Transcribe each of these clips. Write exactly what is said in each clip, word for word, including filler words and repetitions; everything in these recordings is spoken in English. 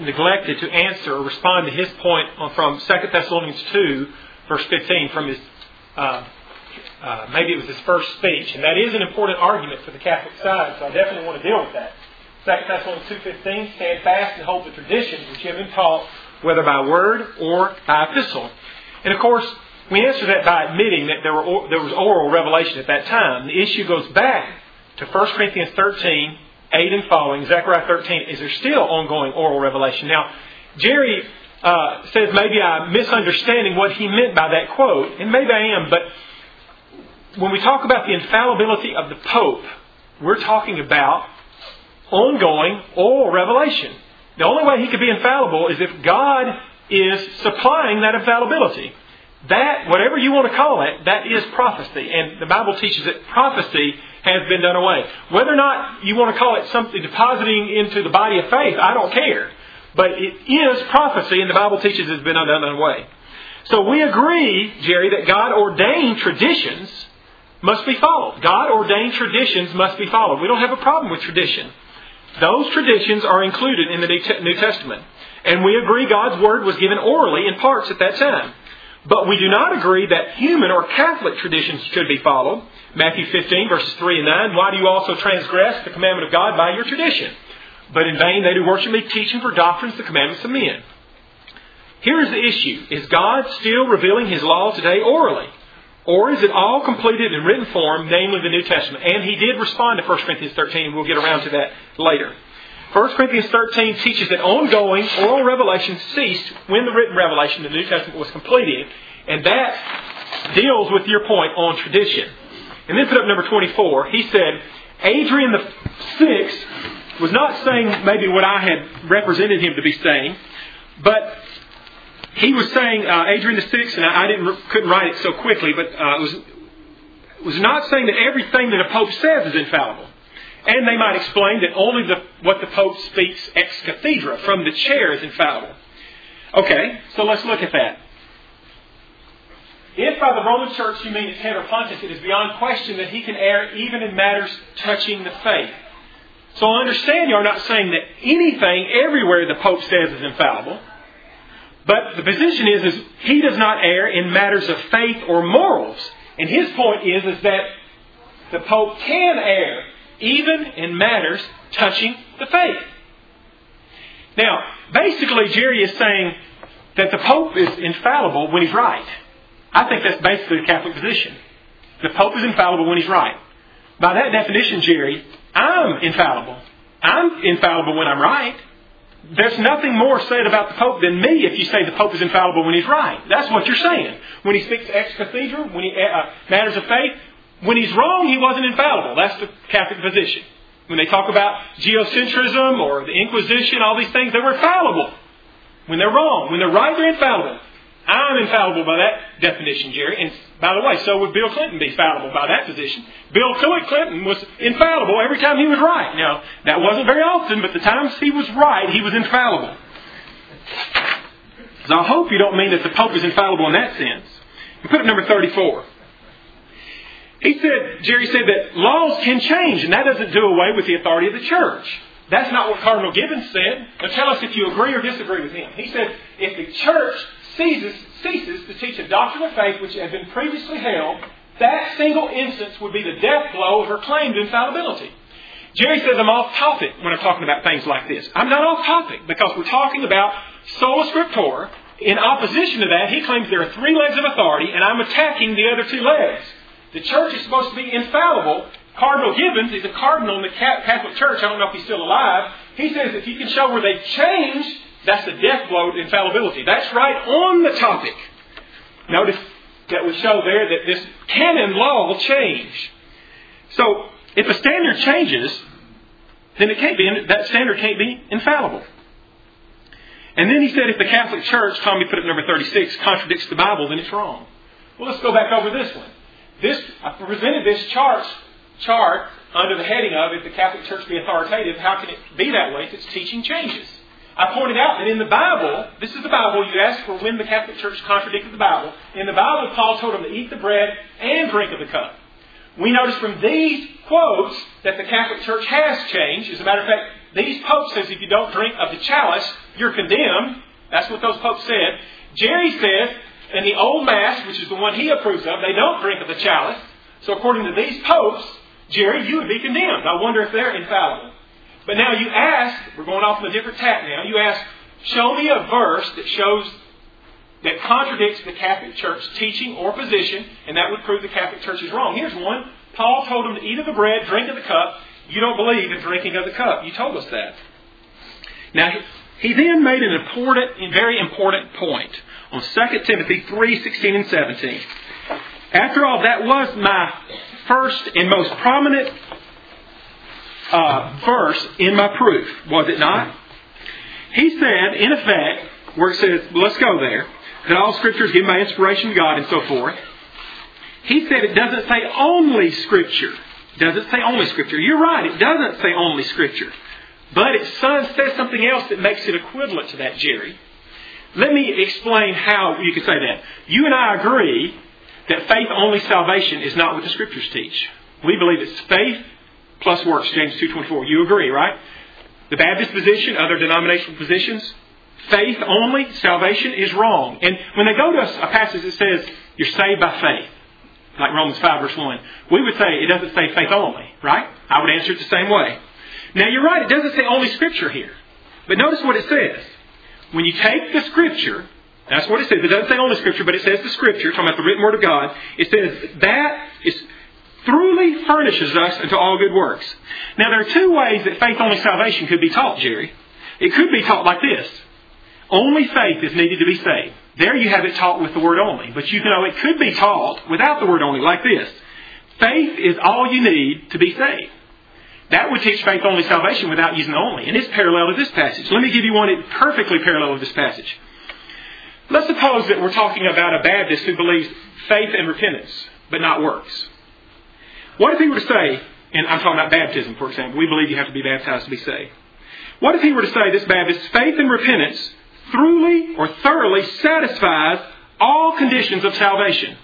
neglected to answer or respond to his point from Second Thessalonians two, verse fifteen, from his, uh, uh, maybe it was his first speech. And that is an important argument for the Catholic side, so I definitely want to deal with that. Second Thessalonians two fifteen, stand fast and hold the traditions which you have been taught, whether by word or by epistle. And of course, we answer that by admitting that there, were, there was oral revelation at that time. The issue goes back to First Corinthians thirteen, eight and following, Zechariah thirteen. Is there still ongoing oral revelation? Now, Jerry uh, says maybe I'm misunderstanding what he meant by that quote, and maybe I am, but when we talk about the infallibility of the Pope, we're talking about ongoing oral revelation. The only way he could be infallible is if God is supplying that infallibility. That, whatever you want to call it, that is prophecy. And the Bible teaches that prophecy has been done away. Whether or not you want to call it something depositing into the body of faith, I don't care. But it is prophecy, and the Bible teaches it's been done away. So we agree, Jerry, that God-ordained traditions must be followed. God-ordained traditions must be followed. We don't have a problem with tradition. Those traditions are included in the New Testament. And we agree God's Word was given orally in parts at that time. But we do not agree that human or Catholic traditions should be followed. Matthew fifteen, verses three and nine. Why do you also transgress the commandment of God by your tradition? But in vain they do worship me, teaching for doctrines the commandments of men. Here is the issue. Is God still revealing His law today orally? Or is it all completed in written form, namely the New Testament? And he did respond to First Corinthians thirteen, and we'll get around to that later. First Corinthians thirteen teaches that ongoing oral revelation ceased when the written revelation of the New Testament was completed. And that deals with your point on tradition. And then put up number twenty-four. He said, Adrian the Sixth was not saying maybe what I had represented him to be saying, but he was saying, uh, Adrian the Sixth, and I didn't couldn't write it so quickly, but uh, was was not saying that everything that a Pope says is infallible. And they might explain that only the, what the Pope speaks ex cathedra, from the chair, is infallible. Okay, so let's look at that. If by the Roman Church you mean its head or pontiff, it is beyond question that he can err even in matters touching the faith. So I understand you are not saying that anything everywhere the Pope says is infallible. But the position is, is he does not err in matters of faith or morals. And his point is, is that the Pope can err even in matters touching the faith. Now, basically, Jerry is saying that the Pope is infallible when he's right. I think that's basically the Catholic position. The Pope is infallible when he's right. By that definition, Jerry, I'm infallible. I'm infallible when I'm right. There's nothing more said about the Pope than me if you say the Pope is infallible when he's right. That's what you're saying. When he speaks ex cathedra, when he uh, matters of faith, when he's wrong, he wasn't infallible. That's the Catholic position. When they talk about geocentrism or the Inquisition, all these things, they were infallible. When they're wrong. When they're right, they're infallible. I'm infallible by that definition, Jerry. And by the way, so would Bill Clinton be fallible by that position. Bill Clinton was infallible every time he was right. Now, that wasn't very often, but the times he was right, he was infallible. So I hope you don't mean that the Pope is infallible in that sense. Put up number thirty-four. He said, Jerry said that laws can change, and that doesn't do away with the authority of the Church. That's not what Cardinal Gibbons said. Now tell us if you agree or disagree with him. He said, if the Church ceases, ceases to teach a doctrine of faith which had been previously held, that single instance would be the death blow of her claim to infallibility. Jerry says I'm off topic when I'm talking about things like this. I'm not off topic because we're talking about sola scriptura. In opposition to that, he claims there are three legs of authority, and I'm attacking the other two legs. The Church is supposed to be infallible. Cardinal Gibbons is a cardinal in the Catholic Church. I don't know if he's still alive. He says if you can show where they changed, that's the death blow to infallibility. That's right on the topic. Notice that we show there that this canon law will change. So if a standard changes, then it can't be, that standard can't be infallible. And then he said if the Catholic Church, Tommy put up number thirty-six, contradicts the Bible, then it's wrong. Well, let's go back over this one. This, I presented this chart, chart under the heading of, if the Catholic Church be authoritative, how can it be that way if its teaching changes? I pointed out that in the Bible, this is the Bible, you asked for when the Catholic Church contradicted the Bible. In the Bible, Paul told them to eat the bread and drink of the cup. We notice from these quotes that the Catholic Church has changed. As a matter of fact, these Pope says if you don't drink of the chalice, you're condemned. That's what those popes said. Jerry says, in the old Mass, which is the one he approves of, they don't drink of the chalice. So according to these popes, Jerry, you would be condemned. I wonder if they're infallible. But now you ask, we're going off on a different tack now, you ask, show me a verse that shows, that contradicts the Catholic Church teaching or position, and that would prove the Catholic Church is wrong. Here's one. Paul told them to eat of the bread, drink of the cup. You don't believe in drinking of the cup. You told us that. Now, he then made an important and very important point on Second Timothy three, sixteen and seventeen. After all, that was my first and most prominent uh, verse in my proof, was it not? He said, in effect, where it says, let's go there, that all Scripture is given by inspiration of God and so forth. He said it doesn't say only Scripture. It doesn't say only Scripture. You're right, it doesn't say only Scripture. But it says something else that makes it equivalent to that, Jerry. Let me explain how you could say that. You and I agree that faith-only salvation is not what the Scriptures teach. We believe it's faith plus works, James two twenty-four. You agree, right? The Baptist position, other denominational positions, faith only, salvation is wrong. And when they go to a passage that says you're saved by faith, like Romans five verse one, we would say it doesn't say faith only, right? I would answer it the same way. Now you're right, it doesn't say only Scripture here. But notice what it says. When you take the Scripture, that's what it says. It doesn't say only Scripture, but it says the Scripture, talking about the written Word of God. It says that is truly furnishes us into all good works. Now there are two ways that faith-only salvation could be taught, Jerry. It could be taught like this. Only faith is needed to be saved. There you have it taught with the word only. But you know it could be taught without the word only, like this. Faith is all you need to be saved. That would teach faith-only salvation without using only. And it's parallel to this passage. Let me give you one perfectly parallel to this passage. Let's suppose that we're talking about a Baptist who believes faith and repentance, but not works. What if he were to say, and I'm talking about baptism, for example. We believe you have to be baptized to be saved. What if he were to say, this Baptist, faith and repentance thoroughly or thoroughly satisfies all conditions of salvation.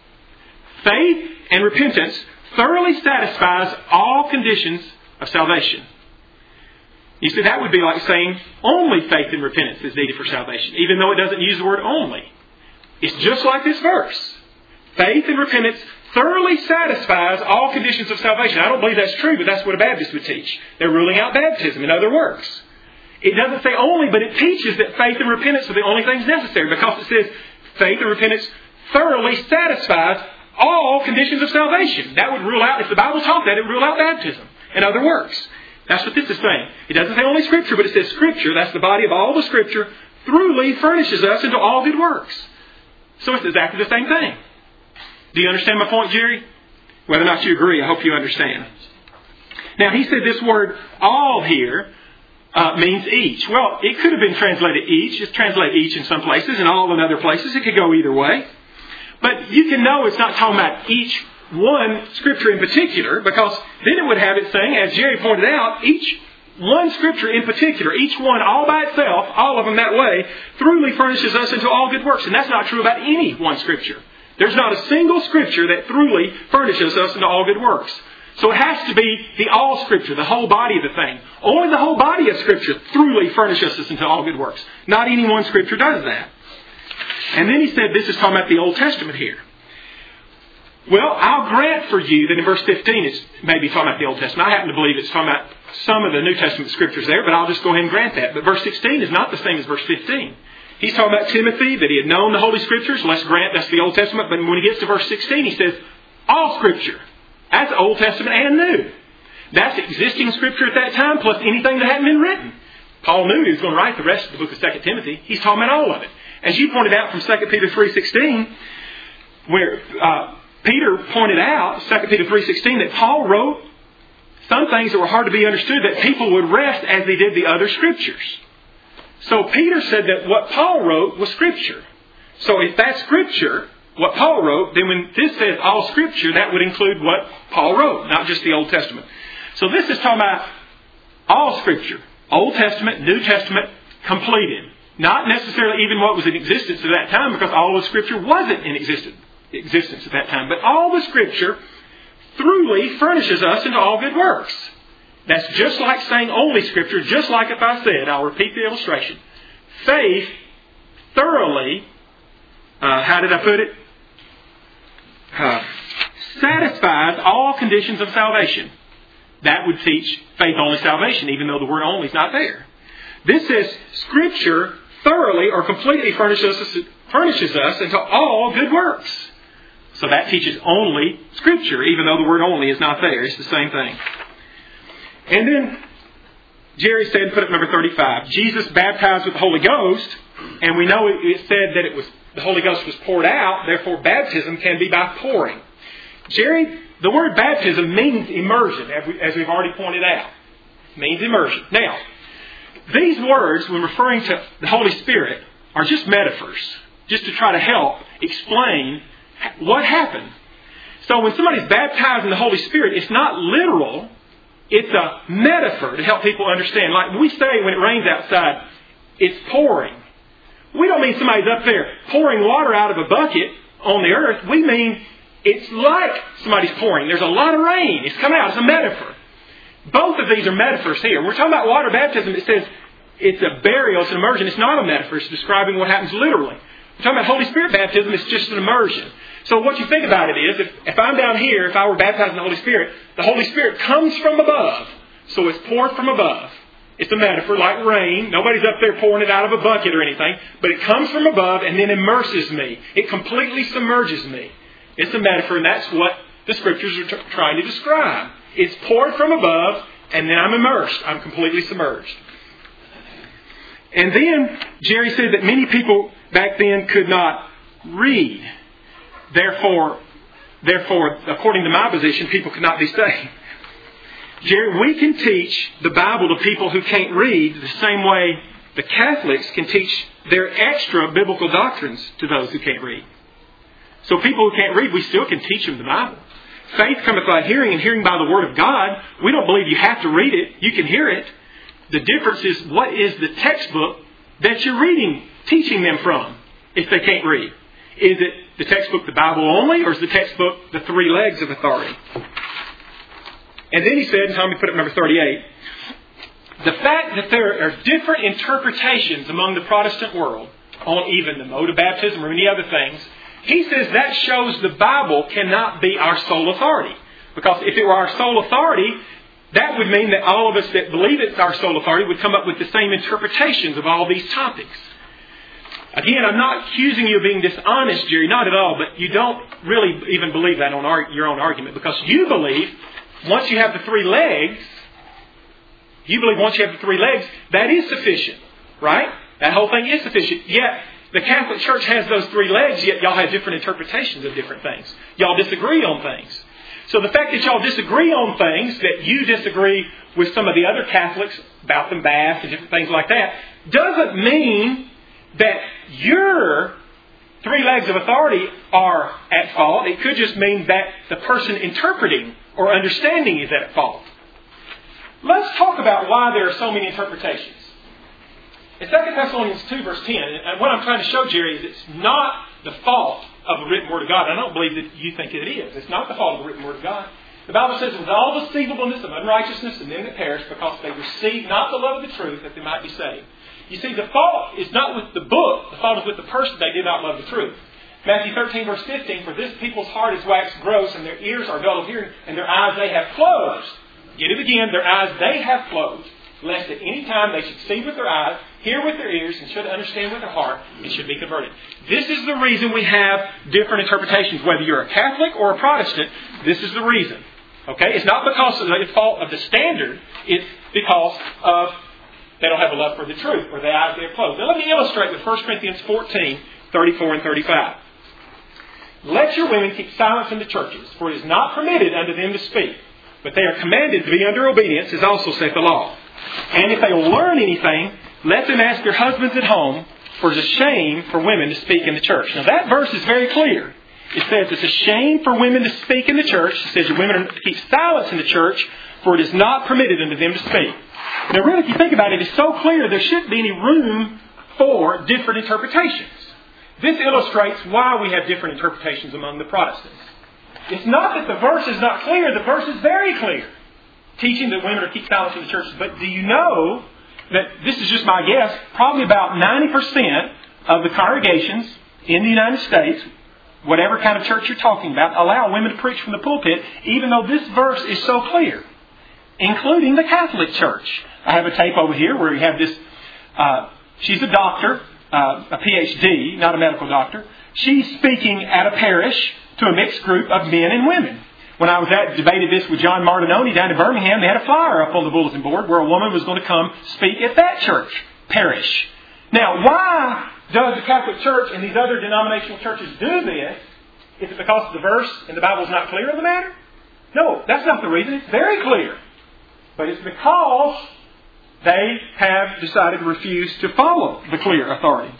Faith and repentance thoroughly satisfies all conditions of salvation. You see, that would be like saying only faith and repentance is needed for salvation, even though it doesn't use the word only. It's just like this verse. Faith and repentance thoroughly satisfies all conditions of salvation. I don't believe that's true, but that's what a Baptist would teach. They're ruling out baptism and other works. It doesn't say only, but it teaches that faith and repentance are the only things necessary, because it says faith and repentance thoroughly satisfies all conditions of salvation. That would rule out, if the Bible taught that, it would rule out baptism and other works. That's what this is saying. It doesn't say only Scripture, but it says Scripture, that's the body of all the Scripture, thoroughly furnishes us into all good works. So it's exactly the same thing. Do you understand my point, Jerry? Whether or not you agree, I hope you understand. Now, he said this word all here uh, means each. Well, it could have been translated each. It's translated each in some places and all in other places. It could go either way. But you can know it's not talking about each one Scripture in particular, because then it would have it saying, as Jerry pointed out, each one Scripture in particular, each one all by itself, all of them that way, thoroughly furnishes us into all good works. And that's not true about any one Scripture. There's not a single Scripture that thoroughly furnishes us into all good works. So it has to be the all Scripture, the whole body of the thing. Only the whole body of Scripture thoroughly furnishes us into all good works. Not any one Scripture does that. And then he said, this is talking about the Old Testament here. Well, I'll grant for you that in verse fifteen it's maybe talking about the Old Testament. I happen to believe it's talking about some of the New Testament Scriptures there, but I'll just go ahead and grant that. But verse sixteen is not the same as verse fifteen. He's talking about Timothy, that he had known the Holy Scriptures. Let's grant that's the Old Testament. But when he gets to verse sixteen, he says, all Scripture. That's Old Testament and New. That's existing Scripture at that time, plus anything that hadn't been written. Paul knew he was going to write the rest of the book of Second Timothy. He's talking about all of it. As you pointed out from Second Peter three sixteen, where uh, Peter pointed out, Second Peter three sixteen, that Paul wrote some things that were hard to be understood, that people would rest as they did the other Scriptures. So Peter said that what Paul wrote was Scripture. So if that's Scripture, what Paul wrote, then when this says all Scripture, that would include what Paul wrote, not just the Old Testament. So this is talking about all Scripture. Old Testament, New Testament, completed. Not necessarily even what was in existence at that time, because all of Scripture wasn't in existence, existence at that time. But all the Scripture thoroughly furnishes us into all good works. That's just like saying only Scripture, just like if I said, I'll repeat the illustration. faith thoroughly, uh, how did I put it? Uh, satisfies all conditions of salvation. That would teach faith-only salvation, even though the word only is not there. This says Scripture thoroughly or completely furnishes us, furnishes us into all good works. So that teaches only Scripture, even though the word only is not there. It's the same thing. And then Jerry said, put up number thirty-five, Jesus baptized with the Holy Ghost, and we know it said that it was the Holy Ghost was poured out, therefore baptism can be by pouring. Jerry, the word baptism means immersion, as we've already pointed out. It means immersion. Now, these words, when referring to the Holy Spirit, are just metaphors, just to try to help explain what happened. So when somebody's baptized in the Holy Spirit, it's not literal. It's a metaphor to help people understand. Like we say when it rains outside, it's pouring. We don't mean somebody's up there pouring water out of a bucket on the earth. We mean it's like somebody's pouring. There's a lot of rain. It's coming out. It's a metaphor. Both of these are metaphors here. We're talking about water baptism. It says it's a burial. It's an immersion. It's not a metaphor. It's describing what happens literally. We're talking about Holy Spirit baptism. It's just an immersion. So what you think about it is, if, if I'm down here, if I were baptized in the Holy Spirit, the Holy Spirit comes from above. So it's poured from above. It's a metaphor like rain. Nobody's up there pouring it out of a bucket or anything. But it comes from above and then immerses me. It completely submerges me. It's a metaphor, and that's what the Scriptures are t- trying to describe. It's poured from above, and then I'm immersed. I'm completely submerged. And then Jerry said that many people back then could not read. Therefore, therefore, according to my position, people could not be saved. Jerry, we can teach the Bible to people who can't read the same way the Catholics can teach their extra biblical doctrines to those who can't read. So people who can't read, we still can teach them the Bible. Faith cometh by hearing, and hearing by the Word of God. We don't believe you have to read it. You can hear it. The difference is, what is the textbook that you're reading, teaching them from, if they can't read? Is it the textbook, the Bible only, or is the textbook the three legs of authority? And then he said, and Tommy put up number thirty-eight, the fact that there are different interpretations among the Protestant world on even the mode of baptism or any other things, he says that shows the Bible cannot be our sole authority. Because if it were our sole authority, that would mean that all of us that believe it's our sole authority would come up with the same interpretations of all these topics. Again, I'm not accusing you of being dishonest, Jerry, not at all, but you don't really even believe that on our, your own argument, because you believe once you have the three legs, you believe once you have the three legs, that is sufficient, right? That whole thing is sufficient. Yet, the Catholic Church has those three legs, yet y'all have different interpretations of different things. Y'all disagree on things. So the fact that y'all disagree on things, that you disagree with some of the other Catholics about the bath and different things like that, doesn't mean that your three legs of authority are at fault. It could just mean that the person interpreting or understanding is at fault. Let's talk about why there are so many interpretations. In Second Thessalonians two, verse ten, and what I'm trying to show, Jerry, is it's not the fault of the written Word of God. I don't believe that you think it is. It's not the fault of the written Word of God. The Bible says, with all deceivableness of unrighteousness and them that perish, because they receive not the love of the truth, that they might be saved. You see, the fault is not with the book. The fault is with the person. They did not love the truth. Matthew thirteen, verse fifteen, for this people's heart is waxed gross, and their ears are dull of hearing, and their eyes they have closed. Get it again, their eyes they have closed, lest at any time they should see with their eyes, hear with their ears, and should understand with their heart, and should be converted. This is the reason we have different interpretations. Whether you're a Catholic or a Protestant, this is the reason. Okay? It's not because of the fault of the standard. It's because of they don't have a love for the truth, or their eyes they have closed. Now let me illustrate with First Corinthians fourteen, thirty-four and thirty-five. Let your women keep silence in the churches, for it is not permitted unto them to speak, but they are commanded to be under obedience, as also saith the law. And if they will learn anything, let them ask their husbands at home, for it is a shame for women to speak in the church. Now that verse is very clear. It says it's a shame for women to speak in the church. It says your women are to keep silence in the church, for it is not permitted unto them to speak. Now really, if you think about it, it's so clear there shouldn't be any room for different interpretations. This illustrates why we have different interpretations among the Protestants. It's not that the verse is not clear. The verse is very clear, teaching that women are to keep silence in the churches. But do you know that this is just my guess, probably about ninety percent of the congregations in the United States, whatever kind of church you're talking about, allow women to preach from the pulpit, even though this verse is so clear, including the Catholic Church. I have a tape over here where you have this, uh, she's a doctor, uh, a P H D, not a medical doctor. She's speaking at a parish to a mixed group of men and women. When I was at, debated this with John Martinoni down in Birmingham, they had a flyer up on the bulletin board where a woman was going to come speak at that church, parish. Now, why does the Catholic Church and these other denominational churches do this? Is it because the verse in the Bible is not clear on the matter? No, that's not the reason. It's very clear. But it's because they have decided to refuse to follow the clear authority.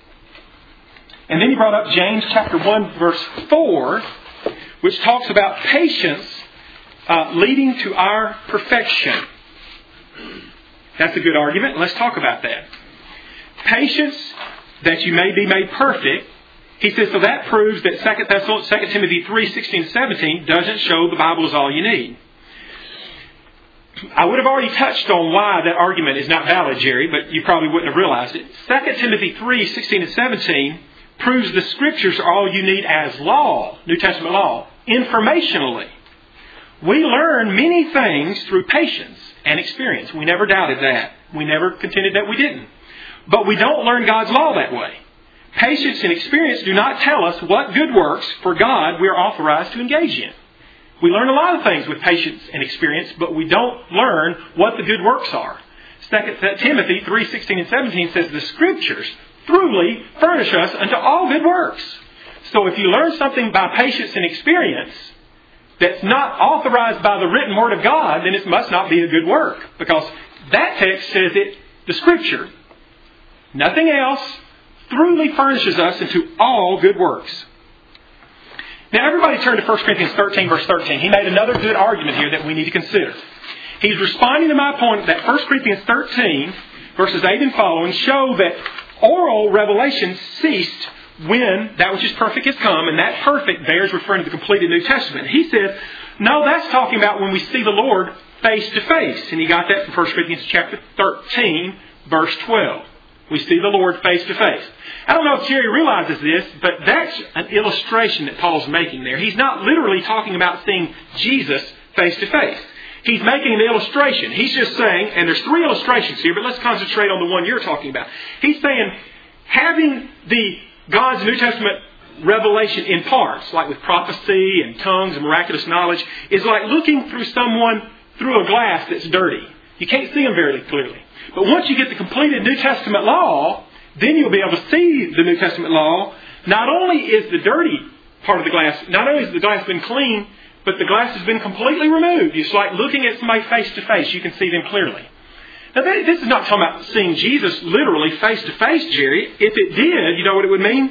And then he brought up James chapter one, verse four, which talks about patience uh, leading to our perfection. That's a good argument. Let's talk about that. Patience that you may be made perfect. He says, so that proves that Second Timothy three, sixteen and seventeen doesn't show the Bible is all you need. I would have already touched on why that argument is not valid, Jerry, but you probably wouldn't have realized it. Second Timothy three, sixteen and seventeen proves the Scriptures are all you need as law, New Testament law, informationally. We learn many things through patience and experience. We never doubted that. We never contended that we didn't. But we don't learn God's law that way. Patience and experience do not tell us what good works for God we are authorized to engage in. We learn a lot of things with patience and experience, but we don't learn what the good works are. Second Timothy three, sixteen and seventeen says the Scriptures truly furnish us unto all good works. So if you learn something by patience and experience that's not authorized by the written Word of God, then it must not be a good work. Because that text says it, the Scripture, nothing else, truly furnishes us into all good works. Now everybody turn to First Corinthians thirteen, verse thirteen. He made another good argument here that we need to consider. He's responding to my point that First Corinthians thirteen, verses eight and following, show that oral revelation ceased when that which is perfect has come, and that perfect there is referring to the completed New Testament. He said, no, that's talking about when we see the Lord face to face. And he got that from First Corinthians chapter thirteen, verse twelve. We see the Lord face to face. I don't know if Jerry realizes this, but that's an illustration that Paul's making there. He's not literally talking about seeing Jesus face to face. He's making an illustration. He's just saying, and there's three illustrations here, but let's concentrate on the one you're talking about. He's saying, having the God's New Testament revelation in parts, like with prophecy and tongues and miraculous knowledge, is like looking through someone through a glass that's dirty. You can't see them very clearly. But once you get the completed New Testament law, then you'll be able to see the New Testament law. Not only is the dirty part of the glass, not only has the glass been clean, but the glass has been completely removed. It's like looking at somebody face to face. You can see them clearly. Now, this is not talking about seeing Jesus literally face to face, Jerry. If it did, you know what it would mean?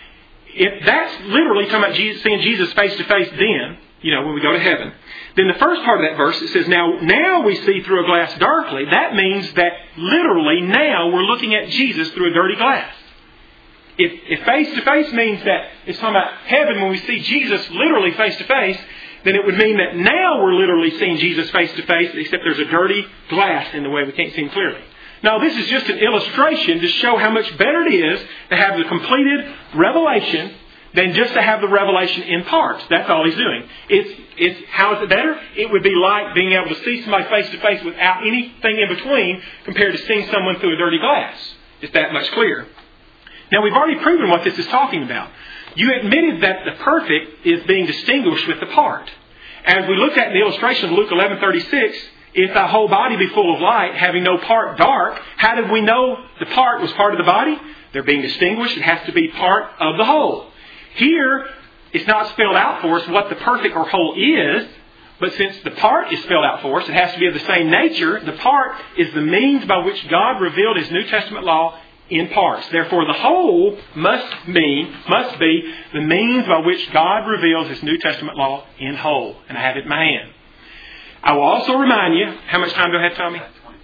If that's literally talking about Jesus, seeing Jesus face to face then, you know, when we go to heaven, then the first part of that verse, it says, now, now we see through a glass darkly. That means that literally now we're looking at Jesus through a dirty glass. If, if face to face means that it's talking about heaven when we see Jesus literally face to face, then it would mean that now we're literally seeing Jesus face to face, except there's a dirty glass in the way we can't see him clearly. Now, this is just an illustration to show how much better it is to have the completed revelation than just to have the revelation in parts. That's all he's doing. It's, it's, how is it better? It would be like being able to see somebody face to face without anything in between compared to seeing someone through a dirty glass. It's that much clearer. Now, we've already proven what this is talking about. You admitted that the perfect is being distinguished with the part. As we looked at in the illustration of Luke eleven thirty-six, if thy whole body be full of light, having no part dark, how did we know the part was part of the body? They're being distinguished. It has to be part of the whole. Here, it's not spelled out for us what the perfect or whole is, but since the part is spelled out for us, it has to be of the same nature. The part is the means by which God revealed His New Testament law in parts. Therefore, the whole must mean, must be the means by which God reveals His New Testament law in whole. And I have it in my hand. I will also remind you, how much time do I have, Tommy?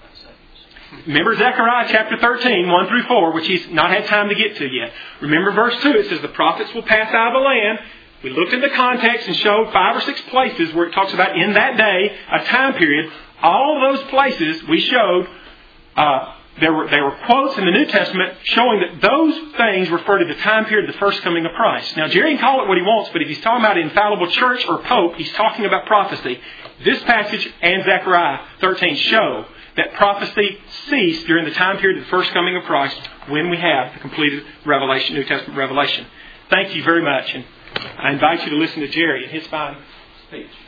Remember Zechariah chapter thirteen, one through four, which he's not had time to get to yet. Remember verse two, it says the prophets will pass out of the land. We looked at the context and showed five or six places where it talks about in that day, a time period. All of those places we showed uh, there were, there were quotes in the New Testament showing that those things refer to the time period of the first coming of Christ. Now, Jerry can call it what he wants, but if he's talking about an infallible church or pope, he's talking about prophecy. This passage and Zechariah thirteen show that prophecy ceased during the time period of the first coming of Christ when we have the completed revelation, New Testament revelation. Thank you very much, and I invite you to listen to Jerry and his fine speech.